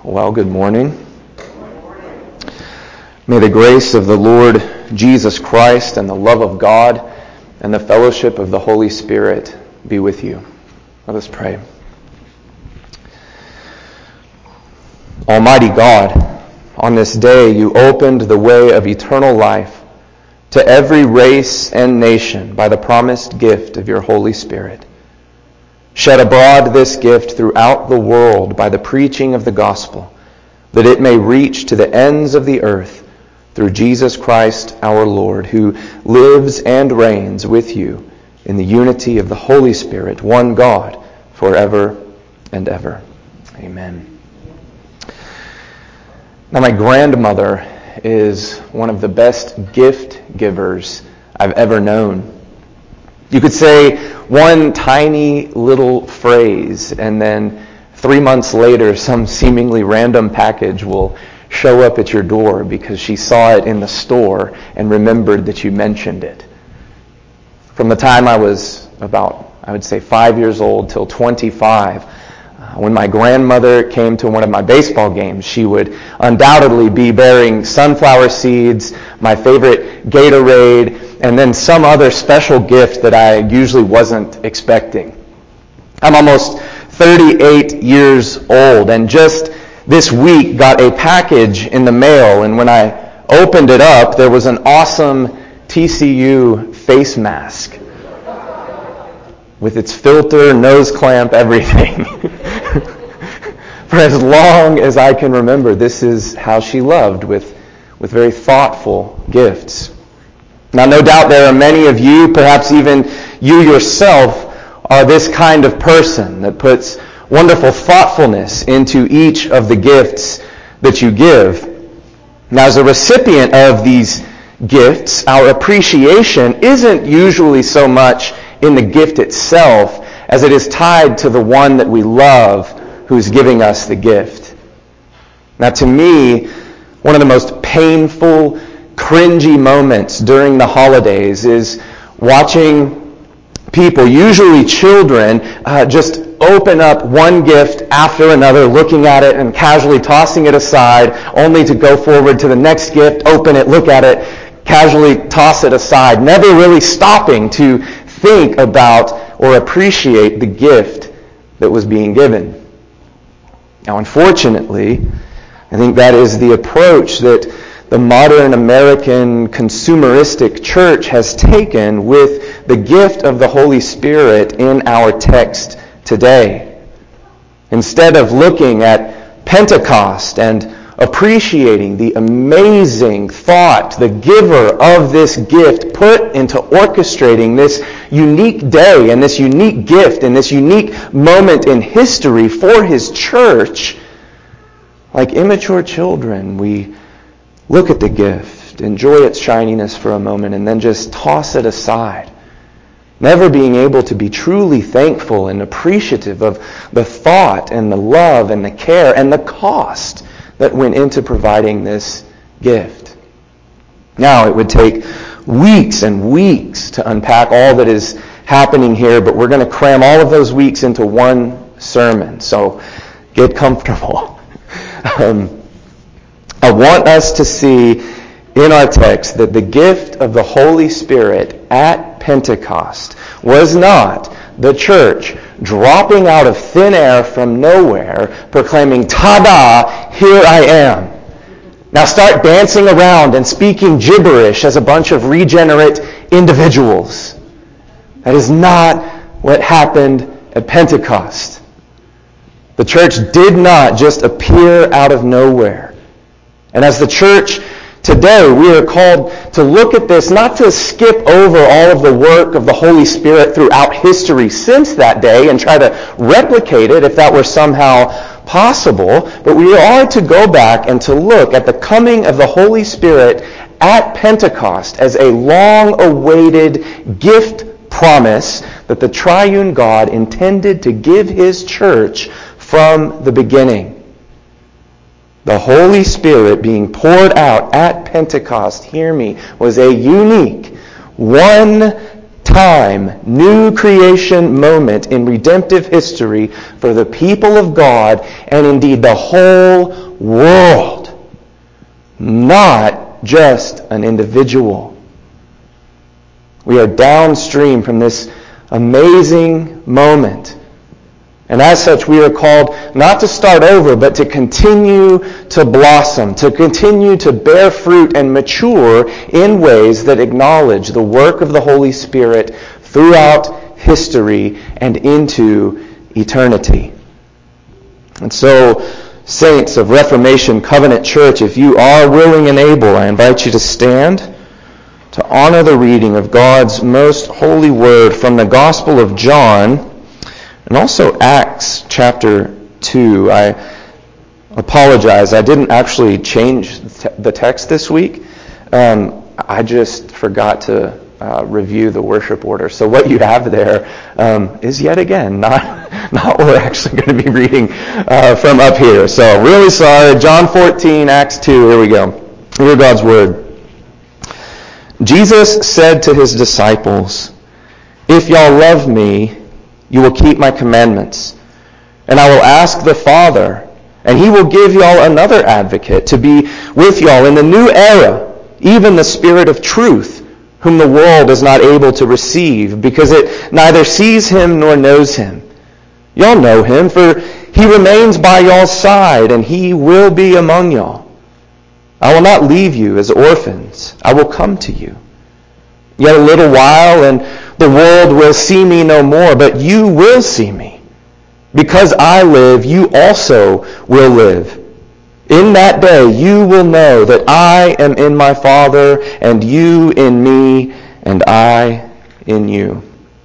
Well, good morning. May the grace of the Lord Jesus Christ and the love of God and the fellowship of the Holy Spirit be with you. Let us pray. Almighty God, on this day you opened the way of eternal life to every race and nation by the promised gift of your Holy Spirit. Shed abroad this gift throughout the world by the preaching of the gospel, that it may reach to the ends of the earth through Jesus Christ our Lord, who lives and reigns with you in the unity of the Holy Spirit, one God, forever and ever. Amen. Now, my grandmother is one of the best gift givers I've ever known. You could say one tiny little phrase, and then 3 months later, some seemingly random package will show up at your door because she saw it in the store and remembered that you mentioned it. From the time I was about, 5 years old till 25, when my grandmother came to one of my baseball games, she would undoubtedly be bearing sunflower seeds, my favorite Gatorade, and then some other special gift that I usually wasn't expecting. I'm almost 38 years old, and just this week got a package in the mail, and when I opened it up, there was an awesome TCU face mask with its filter, nose clamp, everything. For as long as I can remember, this is how she loved, with very thoughtful gifts. Now, no doubt there are many of you, perhaps even you yourself, are this kind of person that puts wonderful thoughtfulness into each of the gifts that you give. Now, as a recipient of these gifts, our appreciation isn't usually so much in the gift itself as it is tied to the one that we love who's giving us the gift. Now, to me, one of the most painful, cringy moments during the holidays is watching people, usually children, just open up one gift after another, looking at it and casually tossing it aside, only to go forward to the next gift, open it, look at it, casually toss it aside, never really stopping to think about or appreciate the gift that was being given. Now, unfortunately, I think that is the approach that the modern American consumeristic church has taken with the gift of the Holy Spirit in our text today. Instead of looking at Pentecost and appreciating the amazing thought the giver of this gift put into orchestrating this unique day and this unique gift and this unique moment in history for his church, like immature children, we look at the gift, enjoy its shininess for a moment, and then just toss it aside, never being able to be truly thankful and appreciative of the thought and the love and the care and the cost that went into providing this gift. Now, it would take weeks and weeks to unpack all that is happening here, but we're going to cram all of those weeks into one sermon, so get comfortable. I want us to see in our text that the gift of the Holy Spirit at Pentecost was not the church dropping out of thin air from nowhere, proclaiming, "Ta-da, here I am. Now start dancing around and speaking gibberish as a bunch of regenerate individuals." That is not what happened at Pentecost. The church did not just appear out of nowhere. And as the church today, we are called to look at this, not to skip over all of the work of the Holy Spirit throughout history since that day and try to replicate it if that were somehow possible, but we are to go back and to look at the coming of the Holy Spirit at Pentecost as a long-awaited gift promise that the triune God intended to give his church from the beginning. The Holy Spirit being poured out at Pentecost, hear me, was a unique, one-time time, new creation moment in redemptive history for the people of God and indeed the whole world, not just an individual. We are downstream from this amazing moment. And as such, we are called not to start over, but to continue to blossom, to continue to bear fruit and mature in ways that acknowledge the work of the Holy Spirit throughout history and into eternity. And so, saints of Reformation Covenant Church, if you are willing and able, I invite you to stand to honor the reading of God's most holy word from the Gospel of John, and also Acts chapter 2. I apologize. I didn't actually change the text this week. I just forgot to review the worship order. So what you have there is yet again not what we're actually going to be reading from up here. So really sorry. John 14, Acts 2. Here we go. Hear God's word. Jesus said to his disciples, "If y'all love me, you will keep my commandments. And I will ask the Father, and he will give y'all another advocate to be with y'all in the new era, even the Spirit of truth, whom the world is not able to receive, because it neither sees him nor knows him. Y'all know him, for he remains by y'all's side, and he will be among y'all. I will not leave you as orphans. I will come to you. Yet a little while, and the world will see me no more, but you will see me. Because I live, you also will live. In that day you will know that I am in my Father, and you in me, and I in you."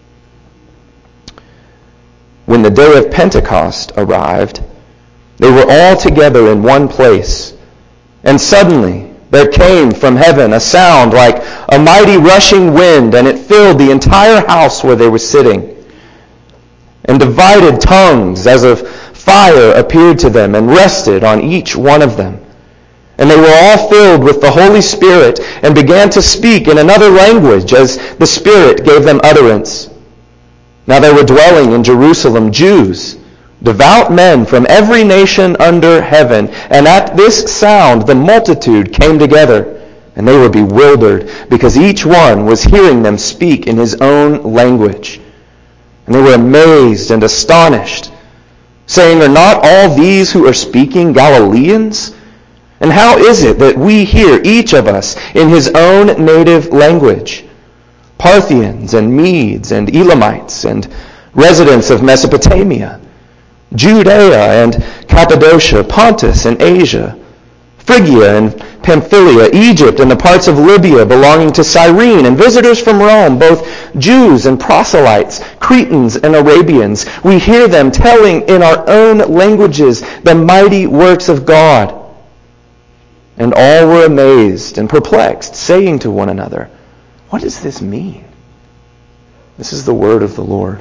When the day of Pentecost arrived, they were all together in one place. And suddenly there came from heaven a sound like a mighty rushing wind, and it filled the entire house where they were sitting. And divided tongues as of fire appeared to them and rested on each one of them. And they were all filled with the Holy Spirit and began to speak in another language as the Spirit gave them utterance. Now there were dwelling in Jerusalem Jews, devout men from every nation under heaven. And at this sound the multitude came together, and they were bewildered, because each one was hearing them speak in his own language. And they were amazed and astonished, saying, "Are not all these who are speaking Galileans? And how is it that we hear each of us in his own native language? Parthians and Medes and Elamites and residents of Mesopotamia, Judea and Cappadocia, Pontus and Asia, Phrygia and Pamphylia, Egypt and the parts of Libya belonging to Cyrene, and visitors from Rome, both Jews and proselytes, Cretans and Arabians. We hear them telling in our own languages the mighty works of God." And all were amazed and perplexed, saying to one another, "What does this mean?" This is the word of the Lord.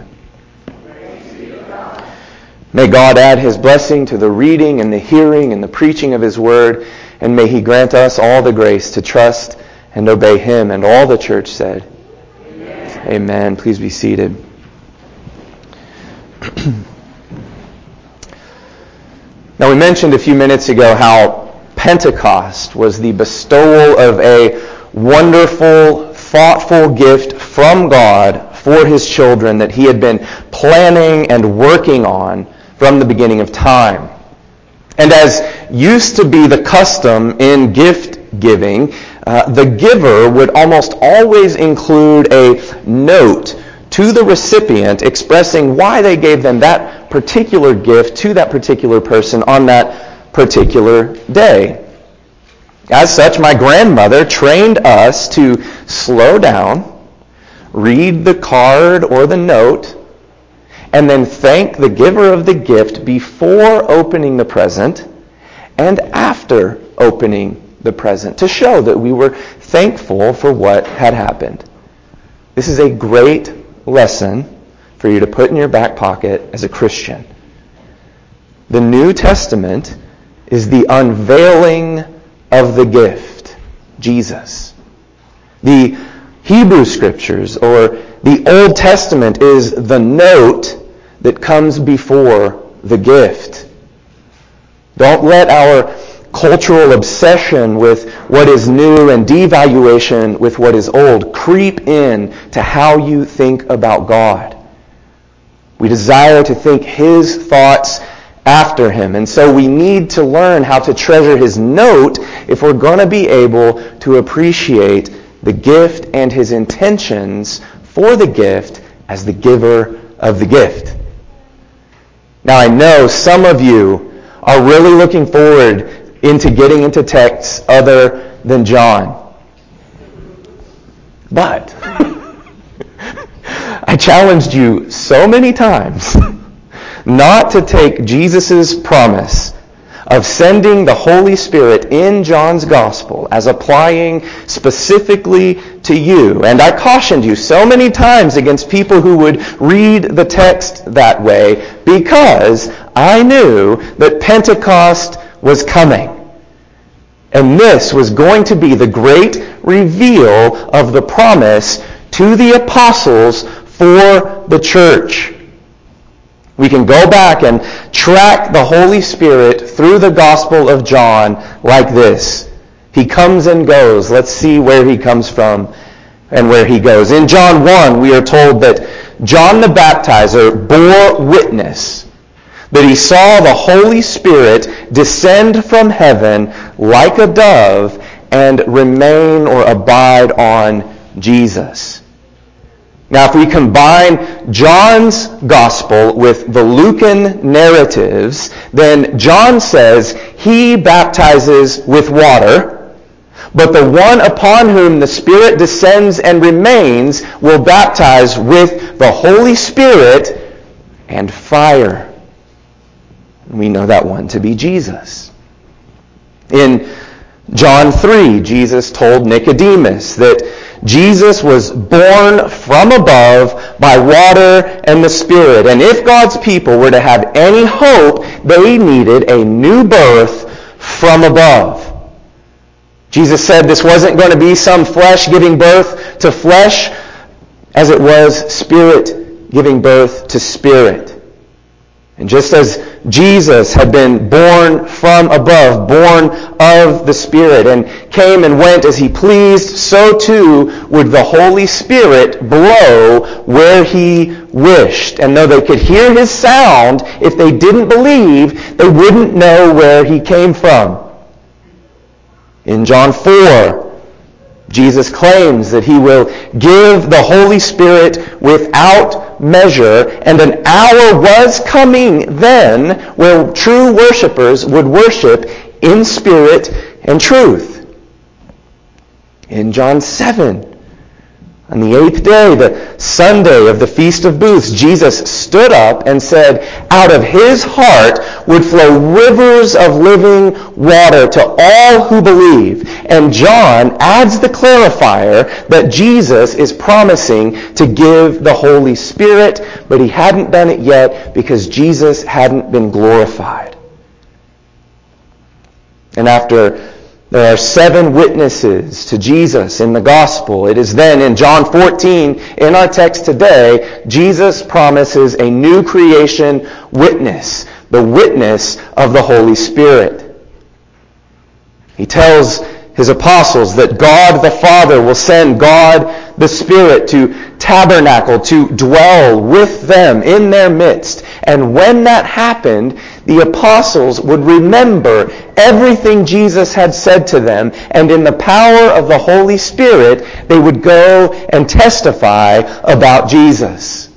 May God add his blessing to the reading and the hearing and the preaching of his word, and may he grant us all the grace to trust and obey him. And all the church said, Amen. Amen. Please be seated. Now, we mentioned a few minutes ago how Pentecost was the bestowal of a wonderful, thoughtful gift from God for his children that he had been planning and working on from the beginning of time. And as used to be the custom in gift giving, the giver would almost always include a note to the recipient expressing why they gave them that particular gift to that particular person on that particular day. As such, my grandmother trained us to slow down, read the card or the note, and then thank the giver of the gift before opening the present and after opening the present, to show that we were thankful for what had happened. This is a great lesson for you to put in your back pocket as a Christian. The New Testament is the unveiling of the gift, Jesus. The Hebrew Scriptures, or the Old Testament, is the note that comes before the gift. Don't let our cultural obsession with what is new and devaluation with what is old creep in to how you think about God. We desire to think His thoughts after Him, and so we need to learn how to treasure His note if we're going to be able to appreciate the gift and His intentions for the gift as the giver of the gift. Now, I know some of you are really looking forward into getting into texts other than John. But I challenged you so many times not to take Jesus' promise of sending the Holy Spirit in John's Gospel as applying specifically to you. And I cautioned you so many times against people who would read the text that way because I knew that Pentecost was coming. And this was going to be the great reveal of the promise to the apostles for the church. We can go back and track the Holy Spirit through the Gospel of John like this. He comes and goes. Let's see where He comes from and where He goes. In John 1, we are told that John the Baptizer bore witness that he saw the Holy Spirit descend from heaven like a dove and remain or abide on Jesus. Now, if we combine John's gospel with the Lucan narratives, then John says he baptizes with water, but the one upon whom the Spirit descends and remains will baptize with the Holy Spirit and fire. We know that one to be Jesus. In John 3, Jesus told Nicodemus that Jesus was born from above by water and the Spirit. And if God's people were to have any hope, they needed a new birth from above. Jesus said this wasn't going to be some flesh giving birth to flesh, as it was Spirit giving birth to Spirit. And just as Jesus had been born from above, born of the Spirit, and came and went as He pleased, so too would the Holy Spirit blow where He wished. And though they could hear His sound, if they didn't believe, they wouldn't know where He came from. In John 4, Jesus claims that He will give the Holy Spirit without measure, and an hour was coming then where true worshipers would worship in spirit and truth. In John 7, on the 8th day, the Sunday of the Feast of Booths, Jesus stood up and said, out of His heart would flow rivers of living water to all who believe. And John adds the clarifier that Jesus is promising to give the Holy Spirit, but He hadn't done it yet because Jesus hadn't been glorified. And after there are 7 witnesses to Jesus in the gospel, it is then in John 14, in our text today, Jesus promises a new creation witness, the witness of the Holy Spirit. He tells His apostles that God the Father will send God the Spirit to tabernacle, to dwell with them in their midst. And when that happened, the apostles would remember everything Jesus had said to them, and in the power of the Holy Spirit, they would go and testify about Jesus.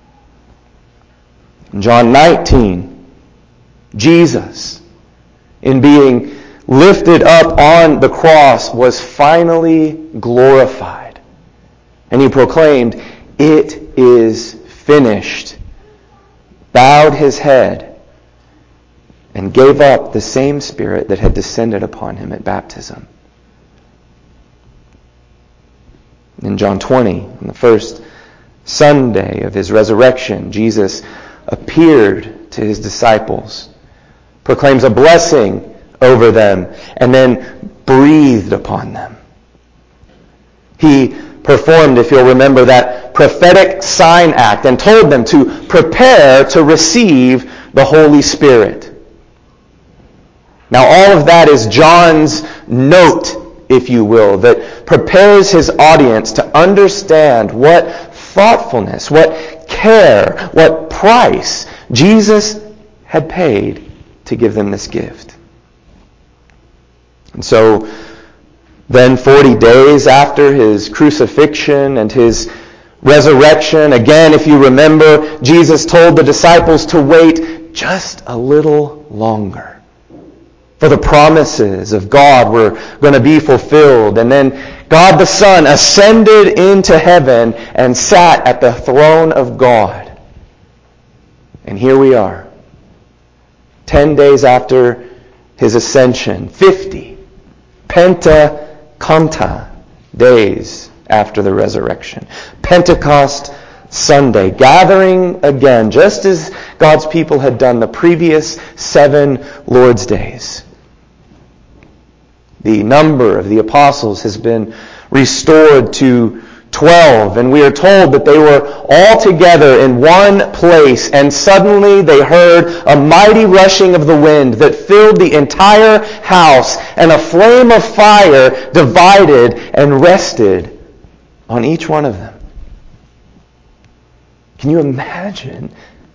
In John 19, Jesus, in being lifted up on the cross, was finally glorified. And He proclaimed, "It is finished," bowed His head, and gave up the same Spirit that had descended upon Him at baptism. In John 20, on the first Sunday of His resurrection, Jesus appeared to His disciples, proclaims a blessing over them, and then breathed upon them. He performed, if you'll remember, that prophetic sign act and told them to prepare to receive the Holy Spirit. Now, all of that is John's note, if you will, that prepares his audience to understand what thoughtfulness, what care, what price Jesus had paid to give them this gift. And so, then 40 days after his crucifixion and his resurrection, again, if you remember, Jesus told the disciples to wait just a little longer. For the promises of God were going to be fulfilled. And then God the Son ascended into heaven and sat at the throne of God. And here we are, 10 days after his ascension, 50 Pentecosta days after the resurrection. Pentecost Sunday, gathering again, just as God's people had done the previous 7 Lord's Days. The number of the apostles has been restored to 12, and we are told that they were all together in one place, and suddenly they heard a mighty rushing of the wind that filled the entire house, and a flame of fire divided and rested on each one of them. Can you imagine?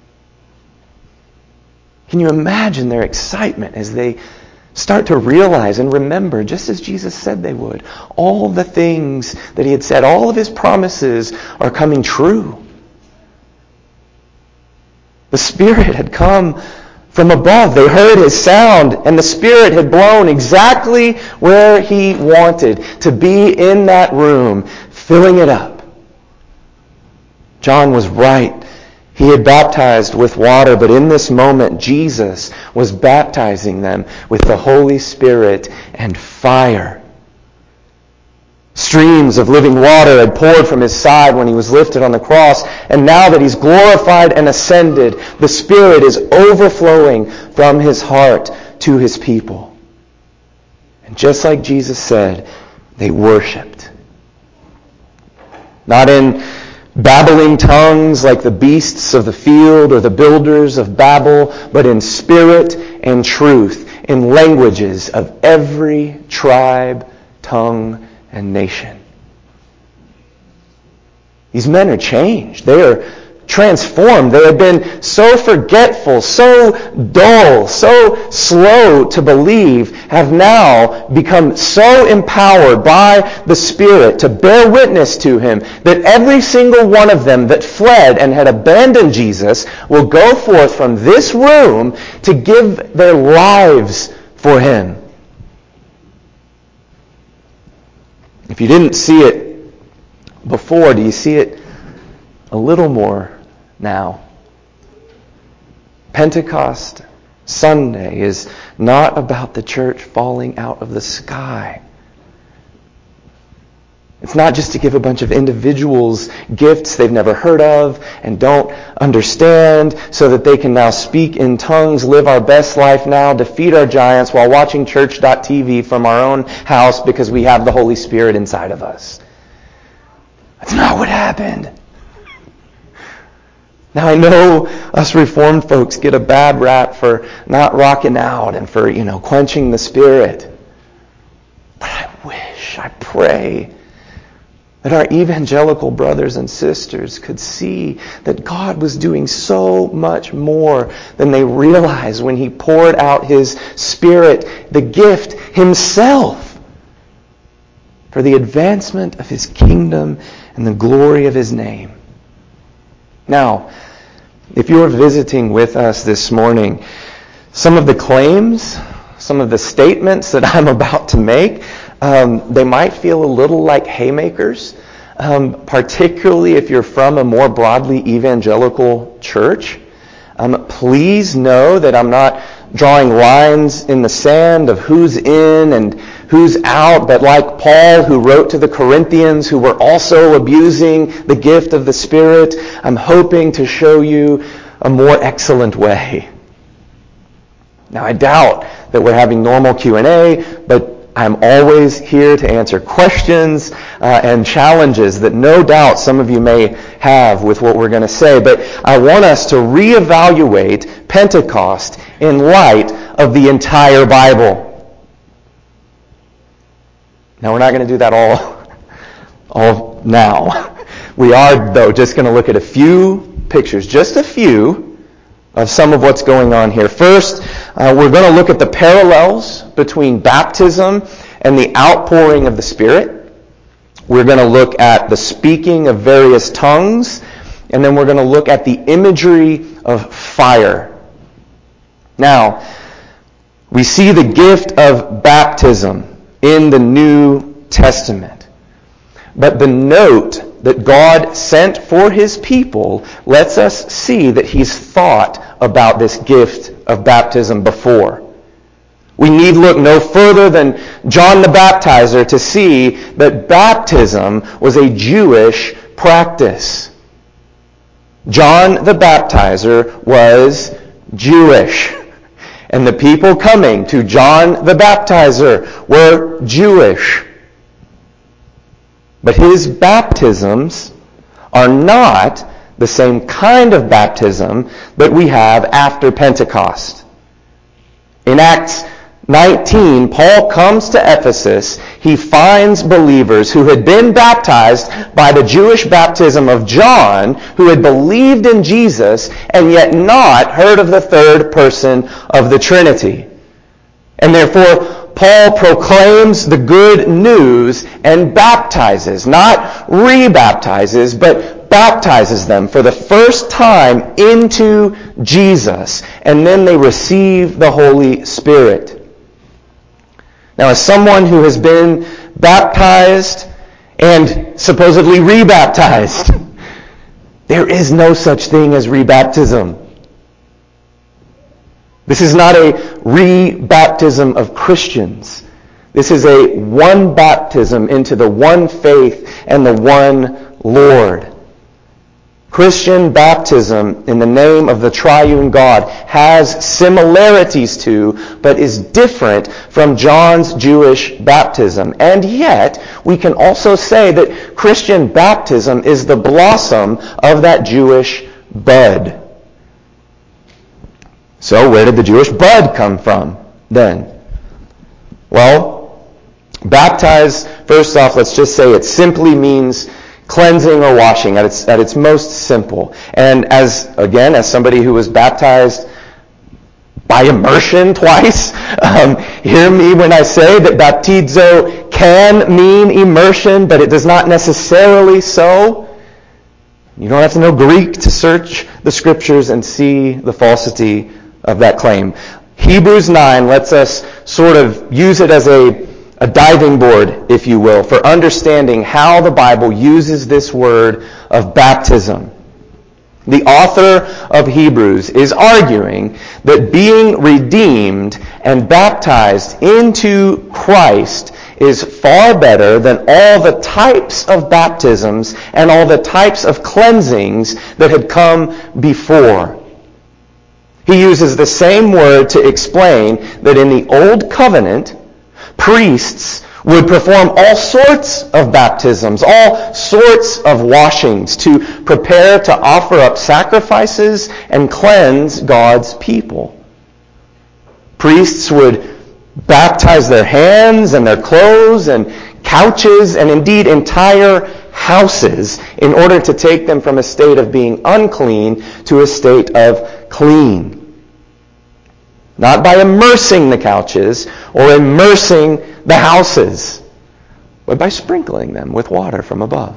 Can you imagine their excitement as they start to realize and remember, just as Jesus said they would, all the things that he had said, all of his promises are coming true. The Spirit had come from above. They heard his sound, and the Spirit had blown exactly where he wanted, to be in that room, filling it up. John was right. He had baptized with water, but in this moment, Jesus was baptizing them with the Holy Spirit and fire. Streams of living water had poured from his side when he was lifted on the cross, and now that he's glorified and ascended, the Spirit is overflowing from his heart to his people. And just like Jesus said, they worshipped. Not in babbling tongues like the beasts of the field or the builders of Babel, but in spirit and truth, in languages of every tribe, tongue, and nation. These men are changed. They are transformed. They had been so forgetful, so dull, so slow to believe, have now become so empowered by the Spirit to bear witness to him that every single one of them that fled and had abandoned Jesus will go forth from this room to give their lives for him. If you didn't see it before, do you see it a little more now? Pentecost Sunday is not about the church falling out of the sky. It's not just to give a bunch of individuals gifts they've never heard of and don't understand so that they can now speak in tongues, live our best life now, defeat our giants while watching church.tv from our own house because we have the Holy Spirit inside of us. That's not what happened. Now I know us Reformed folks get a bad rap for not rocking out and for, quenching the Spirit. But I pray that our evangelical brothers and sisters could see that God was doing so much more than they realized when he poured out his Spirit, the gift himself, for the advancement of his kingdom and the glory of his name. Now, if you're visiting with us this morning, some of the claims, some of the statements that I'm about to make, they might feel a little like haymakers, particularly if you're from a more broadly evangelical church. Please know that I'm not drawing lines in the sand of who's in and who's out, but like Paul, who wrote to the Corinthians, who were also abusing the gift of the Spirit, I'm hoping to show you a more excellent way. Now, I doubt that we're having normal Q&A, but I'm always here to answer questions and challenges that no doubt some of you may have with what we're going to say. But I want us to reevaluate Pentecost in light of the entire Bible. Now, we're not going to do that all now. We are, though, just going to look at a few pictures, just a few, of some of what's going on here. First, we're going to look at the parallels between baptism and the outpouring of the Spirit. We're going to look at the speaking of various tongues, and then we're going to look at the imagery of fire. Now, we see the gift of baptism in the New Testament. But the note that God sent for His people lets us see that He's thought about this gift of baptism before. We need look no further than John the Baptizer to see that baptism was a Jewish practice. John the Baptizer was Jewish. And the people coming to John the Baptizer were Jewish. But his baptisms are not the same kind of baptism that we have after Pentecost. In Acts 19, Paul comes to Ephesus. He finds believers who had been baptized by the Jewish baptism of John, who had believed in Jesus and yet not heard of the third person of the Trinity. And therefore, Paul proclaims the good news and baptizes, not rebaptizes, but baptizes them for the first time into Jesus. And then they receive the Holy Spirit. Now, as someone who has been baptized and supposedly rebaptized, there is no such thing as rebaptism. This is not a rebaptism of Christians. This is a one baptism into the one faith and the one Lord. Christian baptism in the name of the triune God has similarities to, but is different from John's Jewish baptism. And yet, we can also say that Christian baptism is the blossom of that Jewish bud. So, where did the Jewish bud come from then? Well, baptize, first off, let's just say it simply means cleansing or washing at its most simple. And as somebody who was baptized by immersion twice, hear me when I say that baptizo can mean immersion, but it does not necessarily so. You don't have to know Greek to search the Scriptures and see the falsity of that claim. Hebrews 9 lets us sort of use it as a diving board, if you will, for understanding how the Bible uses this word of baptism. The author of Hebrews is arguing that being redeemed and baptized into Christ is far better than all the types of baptisms and all the types of cleansings that had come before. He uses the same word to explain that in the Old Covenant, priests would perform all sorts of baptisms, all sorts of washings to prepare to offer up sacrifices and cleanse God's people. Priests would baptize their hands and their clothes and couches and indeed entire houses in order to take them from a state of being unclean to a state of clean. Not by immersing the couches or immersing the houses, but by sprinkling them with water from above.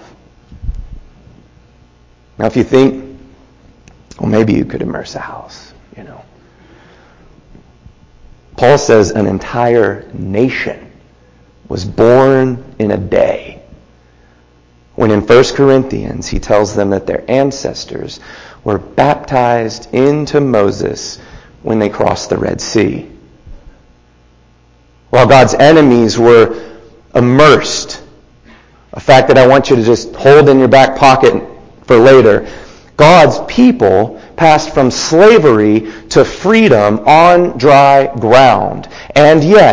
Now if you think, well, maybe you could immerse a house, Paul says an entire nation was born in a day. When in 1 Corinthians he tells them that their ancestors were baptized into Moses when they crossed the Red Sea. While God's enemies were immersed, a fact that I want you to just hold in your back pocket for later, God's people passed from slavery to freedom on dry ground. And yet,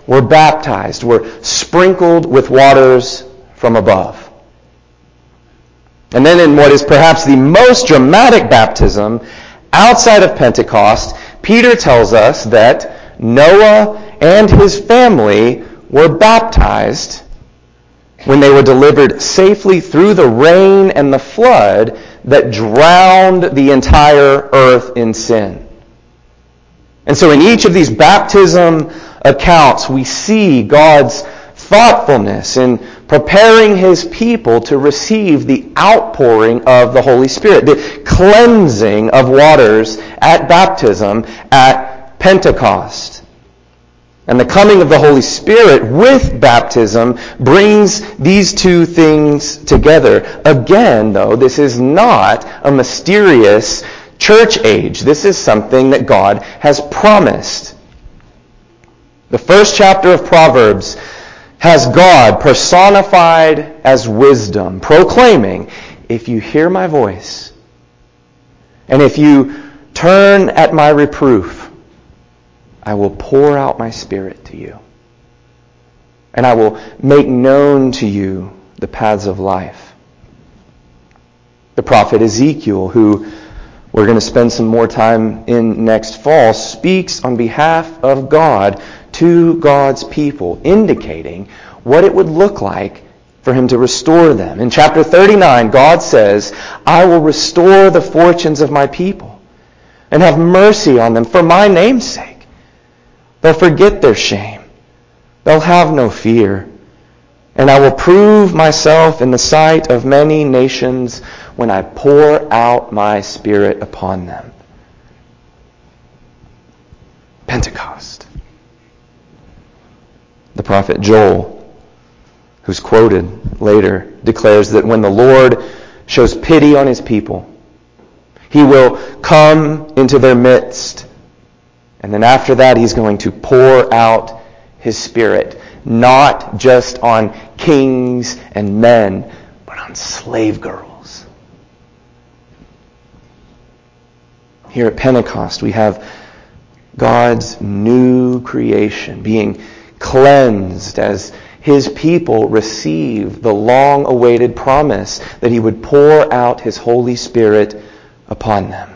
were baptized, were sprinkled with waters from above. And then in what is perhaps the most dramatic baptism outside of Pentecost, Peter tells us that Noah and his family were baptized when they were delivered safely through the rain and the flood that drowned the entire earth in sin. And so in each of these baptism accounts, we see God's thoughtfulness in preparing his people to receive the outpouring of the Holy Spirit, the cleansing of waters at baptism at Pentecost. And the coming of the Holy Spirit with baptism brings these two things together. Again, though, this is not a mysterious church age. This is something that God has promised. The first chapter of Proverbs has God personified as wisdom, proclaiming, if you hear my voice, and if you turn at my reproof, I will pour out my Spirit to you, and I will make known to you the paths of life. The prophet Ezekiel, who we're going to spend some more time in next fall, speaks on behalf of God to God's people, indicating what it would look like for him to restore them. In chapter 39, God says, I will restore the fortunes of my people and have mercy on them for my name's sake. They'll forget their shame. They'll have no fear. And I will prove myself in the sight of many nations when I pour out my Spirit upon them. Pentecost. The prophet Joel, who's quoted later, declares that when the Lord shows pity on his people, he will come into their midst. And then after that, he's going to pour out his Spirit, not just on kings and men, but on slave girls. Here at Pentecost, we have God's new creation being cleansed as his people receive the long-awaited promise that he would pour out his Holy Spirit upon them.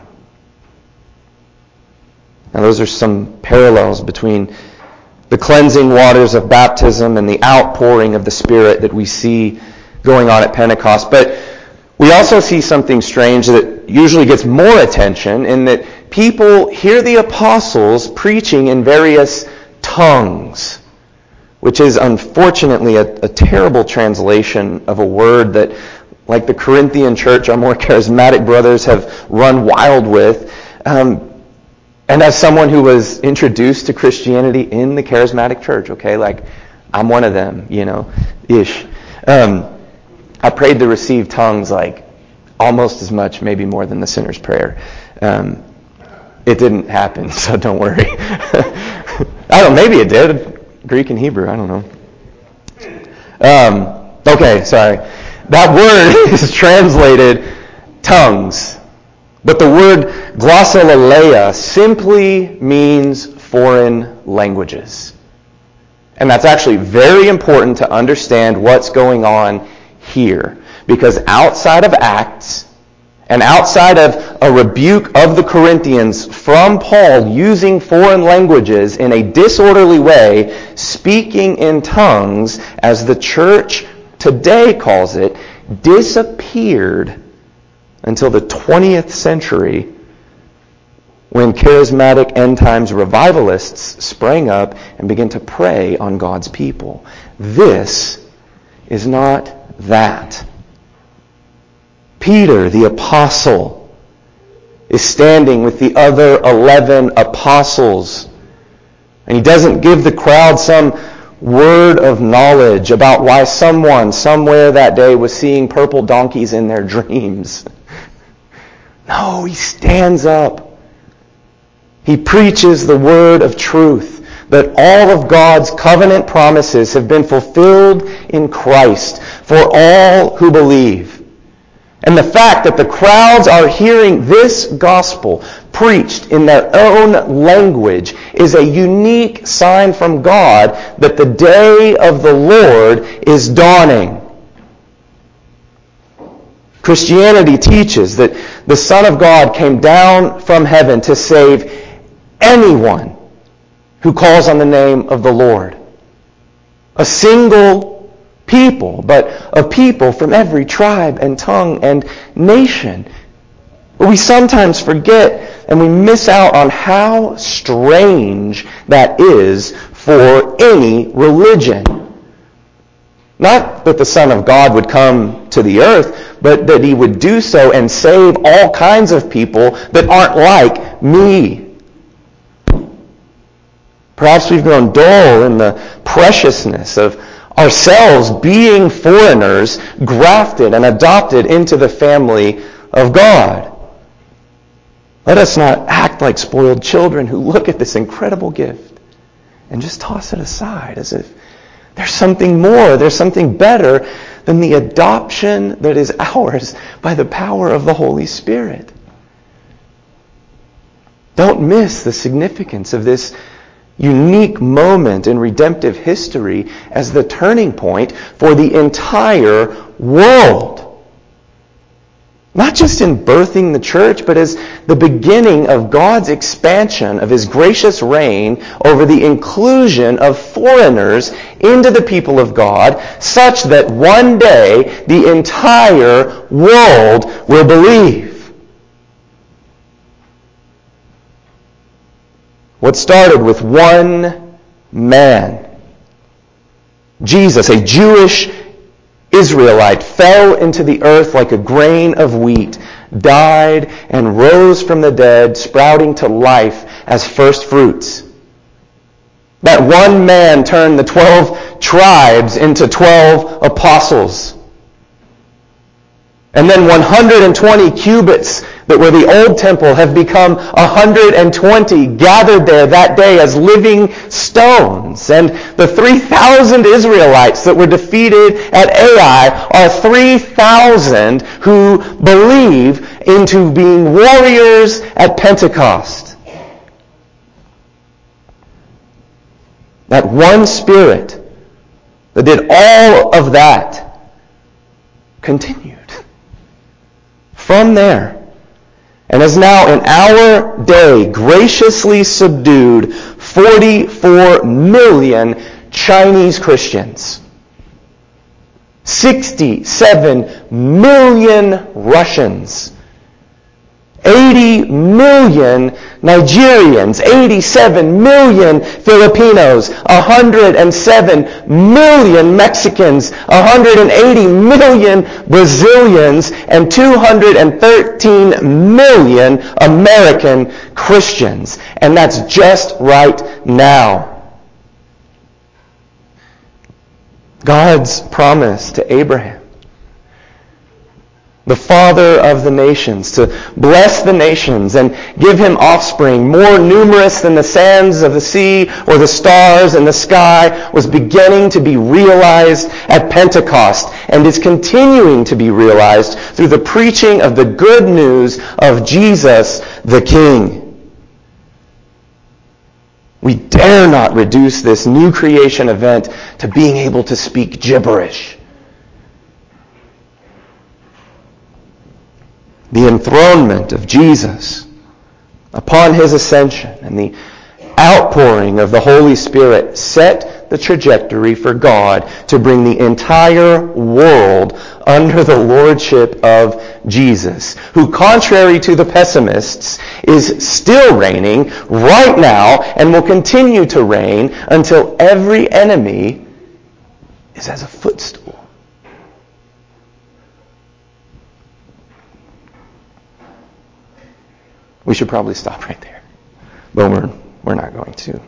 Now, those are some parallels between the cleansing waters of baptism and the outpouring of the Spirit that we see going on at Pentecost. But we also see something strange that usually gets more attention, in that people hear the apostles preaching in various tongues, which is unfortunately a terrible translation of a word that, like the Corinthian church, our more charismatic brothers have run wild with. And as someone who was introduced to Christianity in the charismatic church, okay, like I'm one of them, ish. I prayed to receive tongues like almost as much, maybe more than the sinner's prayer. It didn't happen, so don't worry. I don't know, maybe it did. Greek and Hebrew, I don't know. Okay, sorry. That word is translated tongues. But the word glossolalia simply means foreign languages. And that's actually very important to understand what's going on here. Because outside of Acts, and outside of a rebuke of the Corinthians from Paul using foreign languages in a disorderly way, speaking in tongues, as the church today calls it, disappeared until the 20th century, when charismatic end times revivalists sprang up and began to prey on God's people. This is not that. Peter, the apostle, is standing with the other 11 apostles, and he doesn't give the crowd some word of knowledge about why someone somewhere that day was seeing purple donkeys in their dreams. No, he stands up. He preaches the word of truth, that all of God's covenant promises have been fulfilled in Christ for all who believe. And the fact that the crowds are hearing this gospel preached in their own language is a unique sign from God that the day of the Lord is dawning. Christianity teaches that the Son of God came down from heaven to save anyone who calls on the name of the Lord. A single people, but a people from every tribe and tongue and nation. But we sometimes forget and we miss out on how strange that is for any religion. Not that the Son of God would come to the earth, but that he would do so and save all kinds of people that aren't like me. Perhaps we've grown dull in the preciousness of ourselves being foreigners, grafted and adopted into the family of God. Let us not act like spoiled children who look at this incredible gift and just toss it aside as if there's something more, there's something better than the adoption that is ours by the power of the Holy Spirit. Don't miss the significance of this unique moment in redemptive history as the turning point for the entire world. Not just in birthing the church, but as the beginning of God's expansion of His gracious reign over the inclusion of foreigners into the people of God, such that one day the entire world will believe. What started with one man, Jesus, a Jewish Israelite, fell into the earth like a grain of wheat, died, and rose from the dead, sprouting to life as first fruits. That one man turned the 12 tribes into 12 apostles. And then 120 cubits that were the old temple have become 120 gathered there that day as living stones. And the 3,000 Israelites that were defeated at Ai are 3,000 who believe into being warriors at Pentecost. That one Spirit that did all of that continued from there, and has now in our day graciously subdued 44 million Chinese Christians, 67 million Russians, 80 million Nigerians, 87 million Filipinos, 107 million Mexicans, 180 million Brazilians, and 213 million American Christians. And that's just right now. God's promise to Abraham, the father of the nations, to bless the nations and give him offspring more numerous than the sands of the sea or the stars in the sky, was beginning to be realized at Pentecost and is continuing to be realized through the preaching of the good news of Jesus the King. We dare not reduce this new creation event to being able to speak gibberish. The enthronement of Jesus upon His ascension and the outpouring of the Holy Spirit set the trajectory for God to bring the entire world under the lordship of Jesus, who, contrary to the pessimists, is still reigning right now and will continue to reign until every enemy is as a footstool. We should probably stop right there. But we're not going to.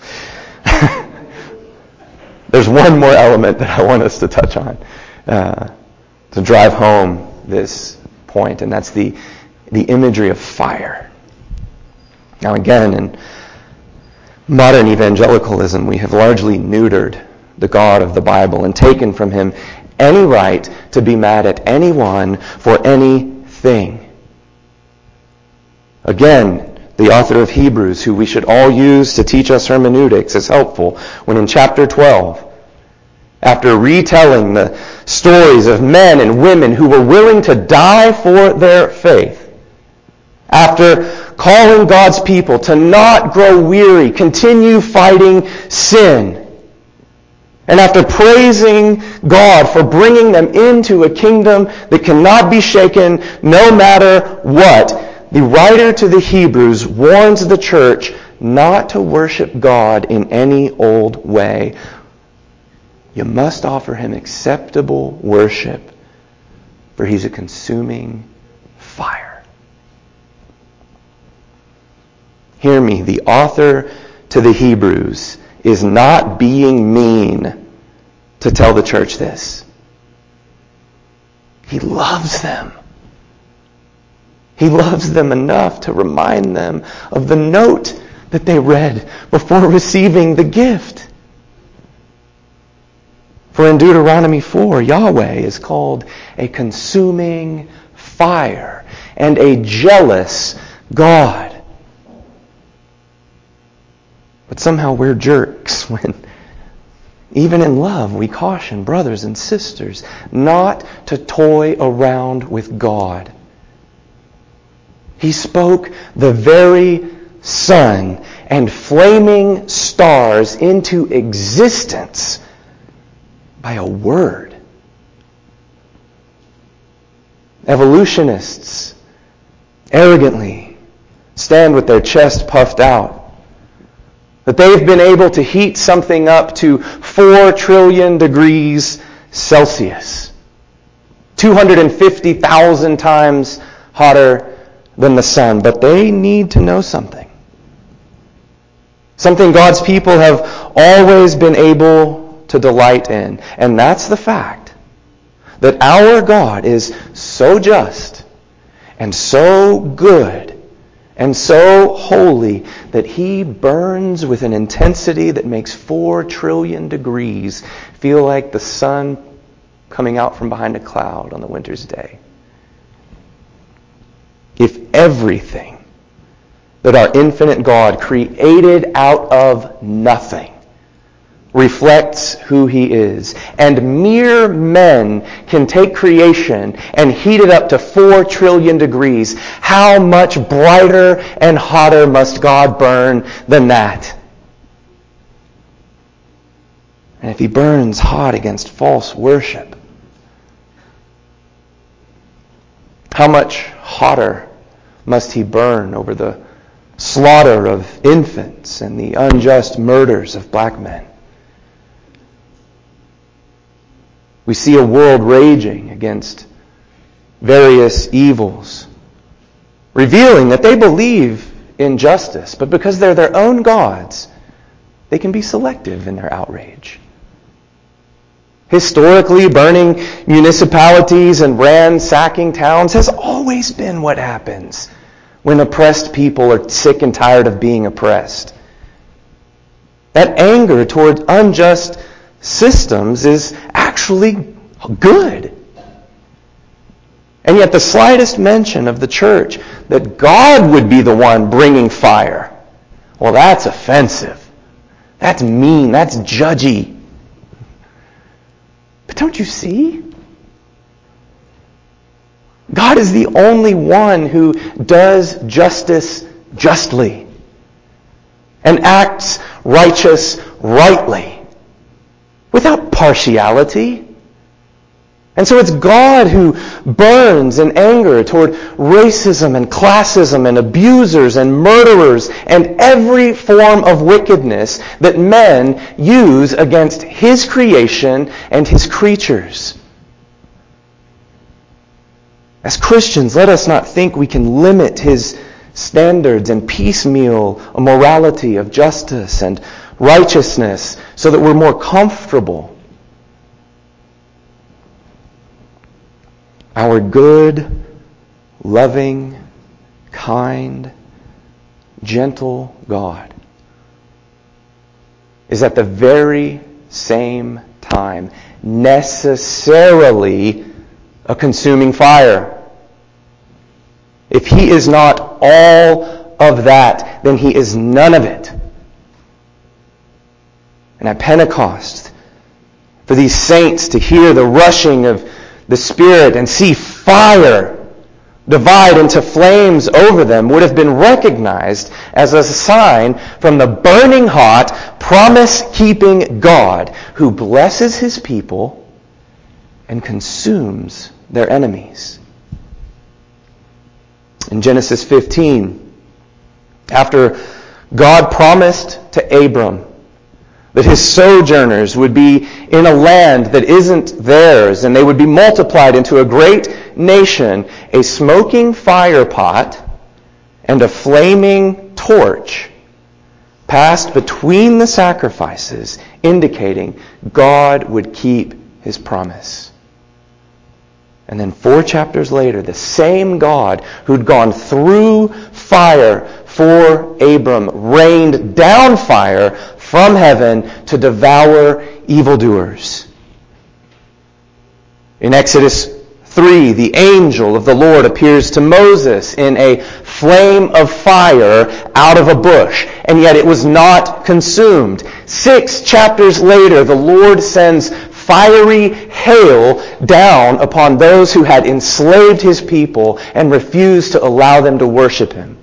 There's one more element that I want us to touch on to drive home this point, and that's the imagery of fire. Now again, in modern evangelicalism, we have largely neutered the God of the Bible and taken from Him any right to be mad at anyone for anything. Again, The author of Hebrews, who we should all use to teach us hermeneutics, is helpful when in chapter 12, after retelling the stories of men and women who were willing to die for their faith, after calling God's people to not grow weary, continue fighting sin, and after praising God for bringing them into a kingdom that cannot be shaken no matter what, the writer to the Hebrews warns the church not to worship God in any old way. You must offer him acceptable worship, for he's a consuming fire. Hear me, the author to the Hebrews is not being mean to tell the church this. He loves them. He loves them enough to remind them of the note that they read before receiving the gift. For in Deuteronomy 4, Yahweh is called a consuming fire and a jealous God. But somehow we're jerks when, even in love, we caution brothers and sisters not to toy around with God. He spoke the very sun and flaming stars into existence by a word. Evolutionists arrogantly stand with their chest puffed out that they've been able to heat something up to 4 trillion degrees Celsius, 250,000 times hotter than the sun. But they need to know something. Something God's people have always been able to delight in. And that's the fact that our God is so just and so good and so holy that he burns with an intensity that makes 4 trillion degrees feel like the sun coming out from behind a cloud on the winter's day. If everything that our infinite God created out of nothing reflects who he is, and mere men can take creation and heat it up to 4 trillion degrees, how much brighter and hotter must God burn than that? And if he burns hot against false worship, how much hotter must he burn over the slaughter of infants and the unjust murders of black men? We see a world raging against various evils, revealing that they believe in justice, but because they're their own gods, they can be selective in their outrage. Historically, burning municipalities and ransacking towns has always been what happens when oppressed people are sick and tired of being oppressed. That anger toward unjust systems is actually good. And yet the slightest mention of the church that God would be the one bringing fire, well, that's offensive. That's mean. That's judgy. But don't you see? God is the only one who does justice justly and acts righteous rightly, without partiality. And so it's God who burns in anger toward racism and classism and abusers and murderers and every form of wickedness that men use against his creation and his creatures. As Christians, let us not think we can limit his standards and piecemeal a morality of justice and righteousness so that we're more comfortable. Our good, loving, kind, gentle God is at the very same time necessarily a consuming fire. If he is not all of that, then he is none of it. And at Pentecost, for these saints to hear the rushing of the Spirit and see fire divide into flames over them would have been recognized as a sign from the burning hot, promise-keeping God who blesses his people and consumes their enemies. In Genesis 15, after God promised to Abram that his sojourners would be in a land that isn't theirs, and they would be multiplied into a great nation, a smoking fire pot and a flaming torch passed between the sacrifices, indicating God would keep his promise. And then 4 chapters later, the same God who'd gone through fire for Abram rained down fire from heaven to devour evildoers. In Exodus 3, the angel of the Lord appears to Moses in a flame of fire out of a bush, and yet it was not consumed. 6 chapters later, the Lord sends fiery hail down upon those who had enslaved his people and refused to allow them to worship him.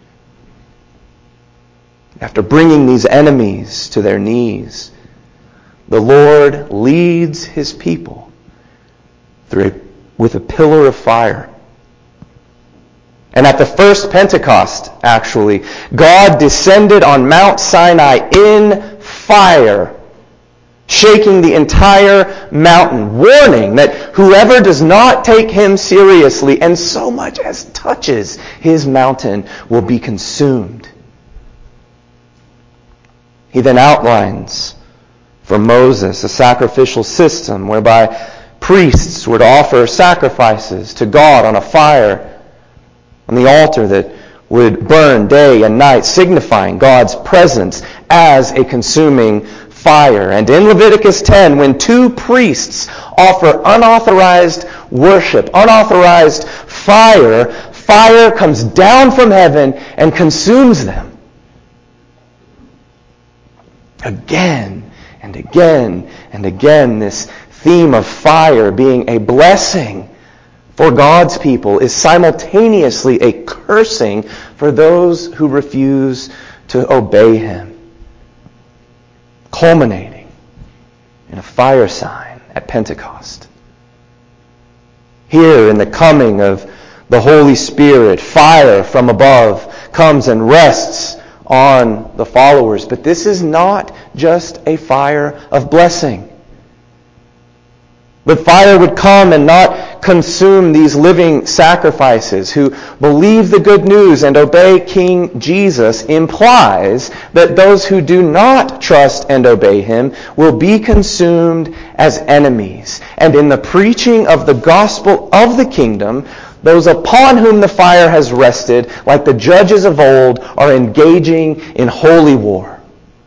After bringing these enemies to their knees, the Lord leads his people with a pillar of fire. And at the first Pentecost, actually, God descended on Mount Sinai in fire, shaking the entire mountain, warning that whoever does not take him seriously and so much as touches his mountain will be consumed. He then outlines for Moses a sacrificial system whereby priests were to offer sacrifices to God on a fire on the altar that would burn day and night, signifying God's presence as a consuming fire. And in Leviticus 10, when 2 priests offer unauthorized worship, unauthorized fire, fire comes down from heaven and consumes them. Again and again and again, this theme of fire being a blessing for God's people is simultaneously a cursing for those who refuse to obey him, culminating in a fire sign at Pentecost. Here in the coming of the Holy Spirit, fire from above comes and rests on the followers. But this is not just a fire of blessing. But fire would come and not consume these living sacrifices who believe the good news and obey King Jesus implies that those who do not trust and obey him will be consumed as enemies. And in the preaching of the gospel of the kingdom, those upon whom the fire has rested, like the judges of old, are engaging in holy war.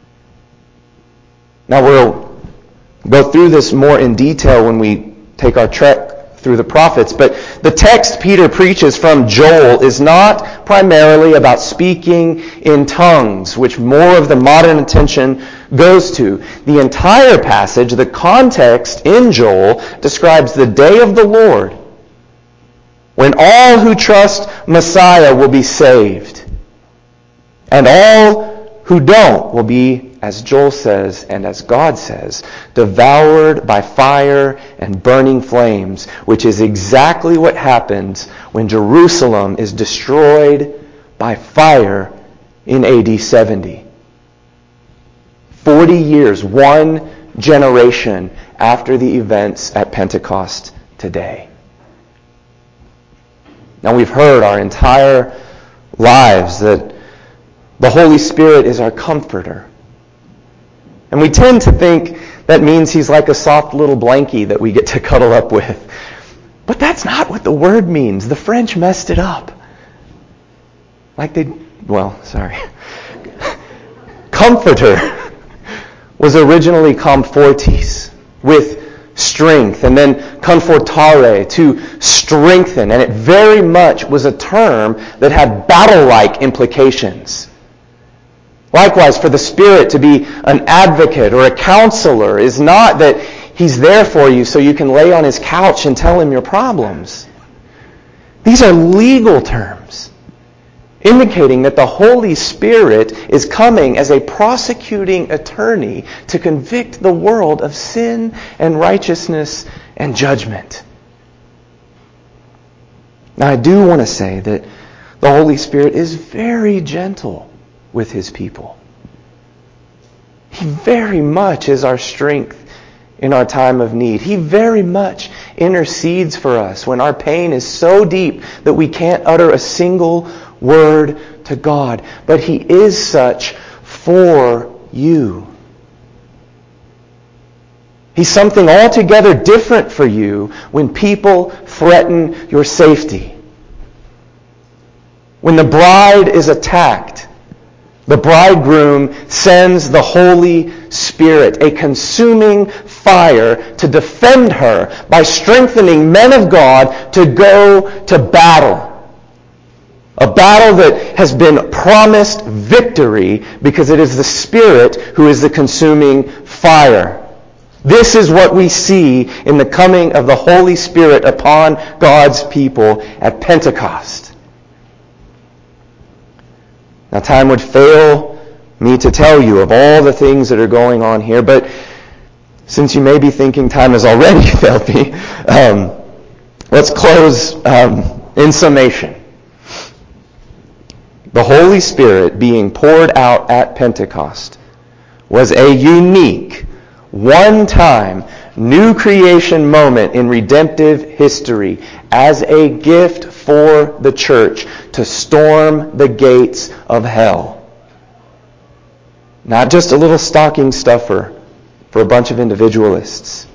Now we'll go through this more in detail when we take our trek through the prophets, but the text Peter preaches from Joel is not primarily about speaking in tongues, which more of the modern attention goes to. The entire passage, the context in Joel, describes the day of the Lord, when all who trust Messiah will be saved. And all who don't will be, as Joel says and as God says, devoured by fire and burning flames, which is exactly what happens when Jerusalem is destroyed by fire in AD 70. 40 years, 1 generation after the events at Pentecost today. Now we've heard our entire lives that the Holy Spirit is our comforter. And we tend to think that means he's like a soft little blankie that we get to cuddle up with. But that's not what the word means. The French messed it up. Comforter was originally comfortis, with strength, and then confortare, to strengthen, and it very much was a term that had battle-like implications. Likewise, for the Spirit to be an advocate or a counselor is not that He's there for you so you can lay on His couch and tell Him your problems. These are legal terms, indicating that the Holy Spirit is coming as a prosecuting attorney to convict the world of sin and righteousness and judgment. Now, I do want to say that the Holy Spirit is very gentle with His people. He very much is our strength in our time of need. He very much intercedes for us when our pain is so deep that we can't utter a single word to God. But He is such for you. He's something altogether different for you when people threaten your safety. When the bride is attacked, the bridegroom sends the Holy Spirit, a consuming fire, to defend her by strengthening men of God to go to battle. A battle that has been promised victory because it is the Spirit who is the consuming fire. This is what we see in the coming of the Holy Spirit upon God's people at Pentecost. Now, time would fail me to tell you of all the things that are going on here, but since you may be thinking time has already failed me, let's close in summation. The Holy Spirit being poured out at Pentecost was a unique, one-time, new creation moment in redemptive history as a gift for the church to storm the gates of hell. Not just a little stocking stuffer for a bunch of individualists.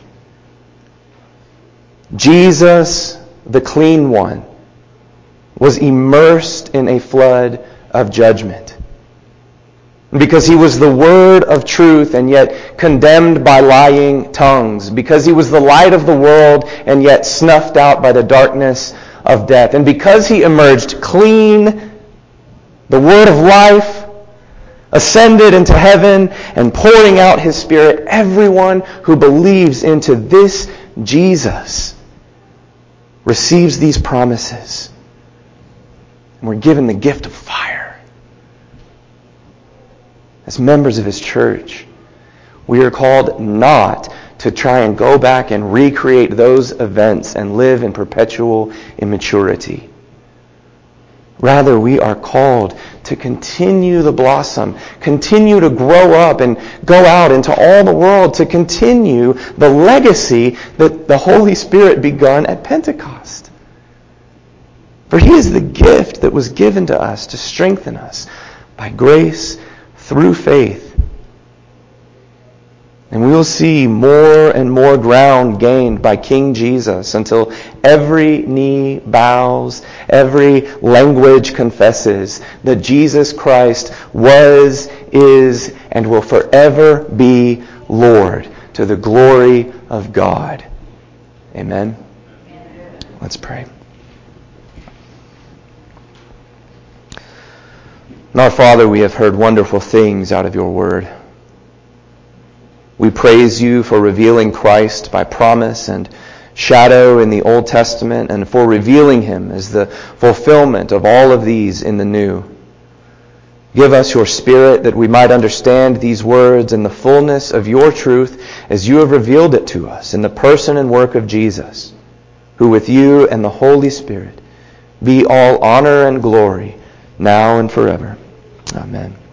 Jesus, the clean one, was immersed in a flood of judgment. Because He was the Word of truth and yet condemned by lying tongues. Because He was the light of the world and yet snuffed out by the darkness of death. And because He emerged clean, the Word of life, ascended into heaven and pouring out His Spirit, everyone who believes into this Jesus receives these promises. And we're given the gift of fire. As members of His church, we are called not to try and go back and recreate those events and live in perpetual immaturity. Rather, we are called to continue the blossom, continue to grow up and go out into all the world, to continue the legacy that the Holy Spirit begun at Pentecost. For He is the gift that was given to us to strengthen us by grace through faith. And we will see more and more ground gained by King Jesus until every knee bows, every language confesses that Jesus Christ was, is, and will forever be Lord, to the glory of God. Amen. Let's pray. And our Father, we have heard wonderful things out of your word. We praise you for revealing Christ by promise and shadow in the Old Testament, and for revealing Him as the fulfillment of all of these in the New. Give us your Spirit that we might understand these words in the fullness of your truth as you have revealed it to us in the person and work of Jesus, who with you and the Holy Spirit be all honor and glory now and forever. Amen.